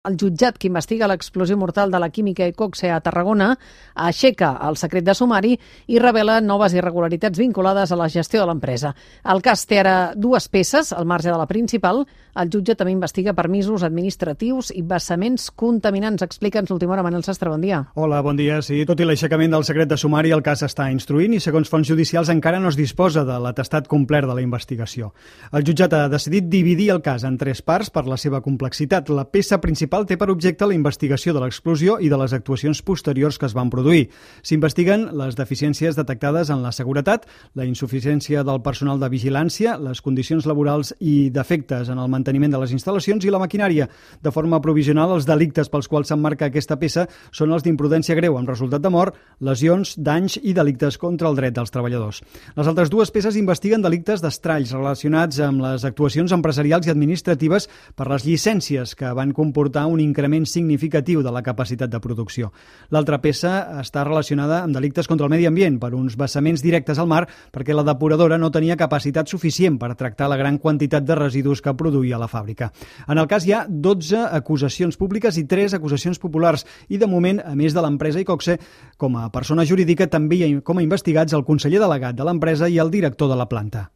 El jutjat que investiga l'explosió mortal de la química Iqoxe a Tarragona aixeca el secret de sumari i revela noves irregularitats vinculades a la gestió de l'empresa. El cas té ara dues peces, al marge de la principal. El jutge també investiga permisos administratius i vessaments contaminants. Explica'ns l'última hora, Manel Sastre, bon dia. Hola, bon dia. Sí, tot i l'aixecament del secret de sumari, el cas està instruint i, segons fonts judicials, encara no es disposa de l'atestat complet de la investigació. El jutjat ha decidit dividir el cas en tres parts per la seva complexitat. La peça principal té per objecte la investigació de l'explosió i de les actuacions posteriors que es van produir. S'investiguen les deficiències detectades en la seguretat, la insuficiència del personal de vigilància, les condicions laborals i defectes en el manteniment de les instal·lacions i la maquinària. De forma provisional, els delictes pels quals s'emmarca aquesta peça són els d'imprudència greu amb resultat de mort, lesions, danys i delictes contra el dret dels treballadors. Les altres dues peces investiguen delictes d'estralls relacionats amb les actuacions empresarials i administratives per les llicències que van comportar un increment significatiu de la capacitat de producció. L'altra peça està relacionada amb delictes contra el medi ambient per uns vessaments directes al mar perquè la depuradora no tenia capacitat suficient per tractar la gran quantitat de residus que produïa la fàbrica. En el cas hi ha 12 acusacions públiques i 3 acusacions populars i, de moment, a més de l'empresa Iqoxe, com a persona jurídica també hi ha com a investigats el conseller delegat de l'empresa i el director de la planta.